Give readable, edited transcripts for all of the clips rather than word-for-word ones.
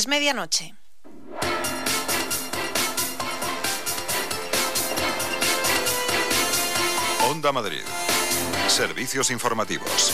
Es medianoche. Onda Madrid. Servicios informativos.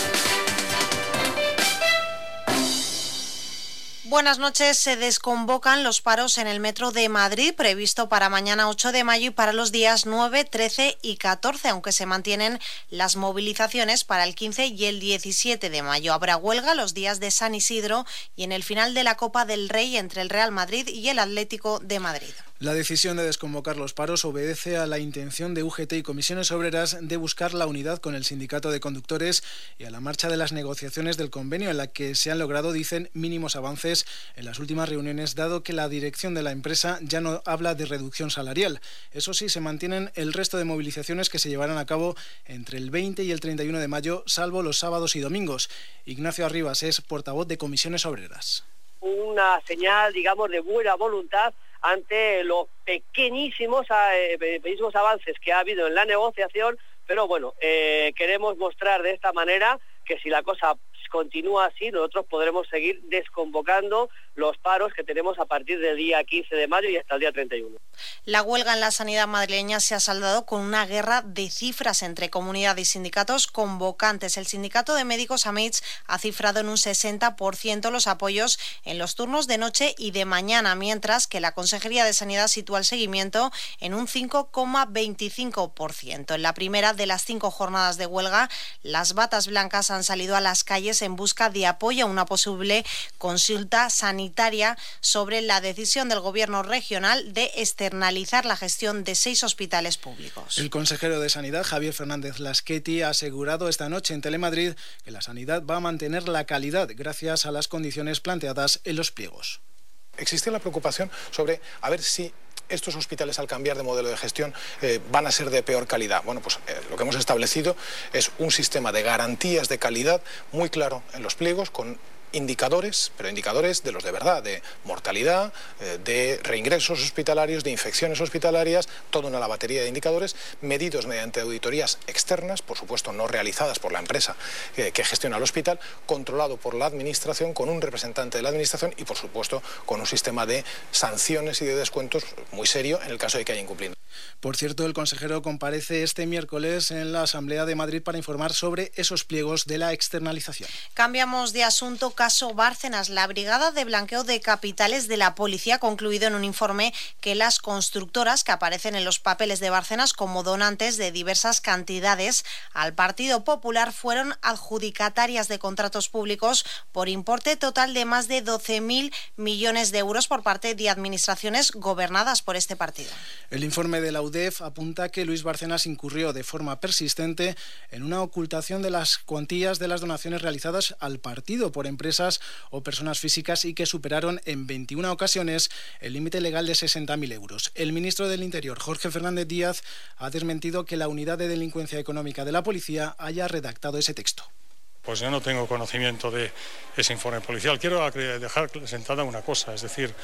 Buenas noches. Se desconvocan los paros en el metro de Madrid, previsto para mañana 8 de mayo y para los días 9, 13 y 14, aunque se mantienen las movilizaciones para el 15 y el 17 de mayo. Habrá huelga los días de San Isidro y en el final de la Copa del Rey entre el Real Madrid y el Atlético de Madrid. La decisión de desconvocar los paros obedece a la intención de UGT y comisiones obreras de buscar la unidad con el sindicato de conductores y a la marcha de las negociaciones del convenio, en la que se han logrado, dicen, mínimos avances en las últimas reuniones, dado que la dirección de la empresa ya no habla de reducción salarial. Eso sí, se mantienen el resto de movilizaciones que se llevarán a cabo entre el 20 y el 31 de mayo, salvo los sábados y domingos. Ignacio Arribas es portavoz de comisiones obreras. Una señal, digamos, de buena voluntad ante los pequeñísimos avances que ha habido en la negociación, pero bueno, queremos mostrar de esta manera que si la cosa continúa así, nosotros podremos seguir desconvocando los paros que tenemos a partir del día 15 de mayo y hasta el día 31. La huelga en la sanidad madrileña se ha saldado con una guerra de cifras entre comunidad y sindicatos convocantes. El sindicato de médicos AMEITS ha cifrado en un 60% los apoyos en los turnos de noche y de mañana, mientras que la Consejería de Sanidad sitúa el seguimiento en un 5,25%. En la primera de las 5 jornadas de huelga, las batas blancas han salido a las calles en busca de apoyo a una posible consulta sanitaria sobre la decisión del Gobierno regional de externalizar la gestión de 6 hospitales públicos. El consejero de Sanidad, Javier Fernández Lasqueti, ha asegurado esta noche en Telemadrid que la sanidad va a mantener la calidad gracias a las condiciones planteadas en los pliegos. Existe la preocupación sobre a ver si estos hospitales, al cambiar de modelo de gestión, van a ser de peor calidad. Bueno, pues lo que hemos establecido es un sistema de garantías de calidad muy claro en los pliegos, con indicadores, pero indicadores de los de verdad, de mortalidad, de reingresos hospitalarios, de infecciones hospitalarias, toda una batería de indicadores medidos mediante auditorías externas, por supuesto no realizadas por la empresa que gestiona el hospital, controlado por la administración, con un representante de la administración y, por supuesto, con un sistema de sanciones y de descuentos muy serio en el caso de que haya incumplimiento. Por cierto, el consejero comparece este miércoles en la Asamblea de Madrid para informar sobre esos pliegos de la externalización. Cambiamos de asunto. Caso Bárcenas. La Brigada de Blanqueo de Capitales de la Policía ha concluido en un informe que las constructoras que aparecen en los papeles de Bárcenas como donantes de diversas cantidades al Partido Popular fueron adjudicatarias de contratos públicos por importe total de más de 12.000 millones de euros por parte de administraciones gobernadas por este partido. El informe de la UDEF apunta que Luis Bárcenas incurrió de forma persistente en una ocultación de las cuantías de las donaciones realizadas al partido por empresas o personas físicas y que superaron en 21 ocasiones el límite legal de 60.000 euros. El ministro del Interior, Jorge Fernández Díaz, ha desmentido que la Unidad de Delincuencia Económica de la Policía haya redactado ese texto. Pues yo no tengo conocimiento de ese informe policial. Quiero dejar sentada una cosa, es decir,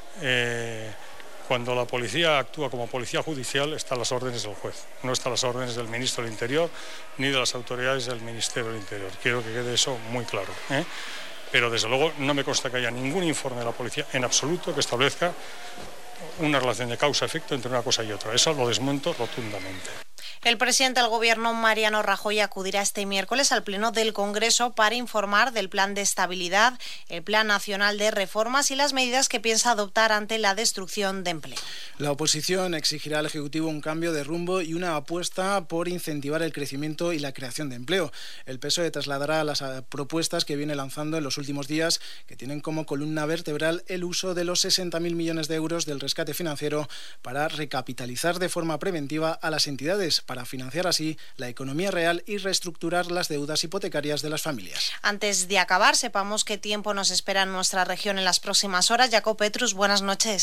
cuando la policía actúa como policía judicial está a las órdenes del juez, no está a las órdenes del ministro del Interior ni de las autoridades del Ministerio del Interior. Quiero que quede eso muy claro, Pero desde luego no me consta que haya ningún informe de la policía en absoluto que establezca una relación de causa-efecto entre una cosa y otra. Eso lo desmonto rotundamente. El presidente del Gobierno, Mariano Rajoy, acudirá este miércoles al Pleno del Congreso para informar del Plan de Estabilidad, el Plan Nacional de Reformas y las medidas que piensa adoptar ante la destrucción de empleo. La oposición exigirá al Ejecutivo un cambio de rumbo y una apuesta por incentivar el crecimiento y la creación de empleo. El PSOE trasladará las propuestas que viene lanzando en los últimos días, que tienen como columna vertebral el uso de los 60.000 millones de euros del rescate financiero para recapitalizar de forma preventiva a las entidades, para financiar así la economía real y reestructurar las deudas hipotecarias de las familias. Antes de acabar, sepamos qué tiempo nos espera en nuestra región en las próximas horas. Jacob Petrus, buenas noches.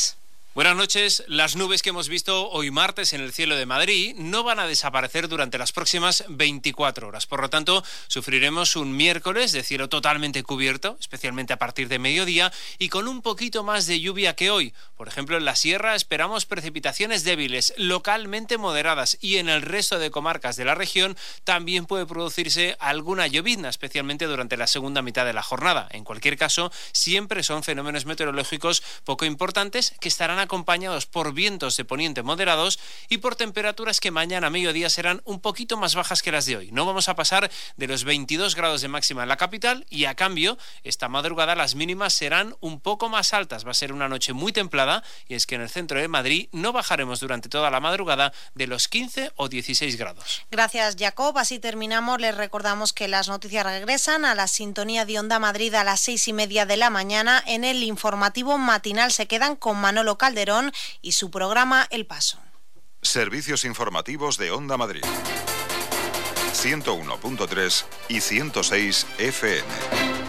Buenas noches. Las nubes que hemos visto hoy martes en el cielo de Madrid no van a desaparecer durante las próximas 24 horas. Por lo tanto, sufriremos un miércoles de cielo totalmente cubierto, especialmente a partir de mediodía, y con un poquito más de lluvia que hoy. Por ejemplo, en la sierra esperamos precipitaciones débiles, localmente moderadas, y en el resto de comarcas de la región también puede producirse alguna llovizna, especialmente durante la segunda mitad de la jornada. En cualquier caso, siempre son fenómenos meteorológicos poco importantes que estarán acompañados por vientos de poniente moderados y por temperaturas que mañana a mediodía serán un poquito más bajas que las de hoy. No vamos a pasar de los 22 grados de máxima en la capital y a cambio esta madrugada las mínimas serán un poco más altas. Va a ser una noche muy templada y es que en el centro de Madrid no bajaremos durante toda la madrugada de los 15 o 16 grados. Gracias, Jacob. Así terminamos. Les recordamos que las noticias regresan a la sintonía de Onda Madrid a las 6:30 de la mañana. En el informativo matinal se quedan con Manolo Calderón y su programa El Paso. Servicios informativos de Onda Madrid. 101.3 y 106 FM.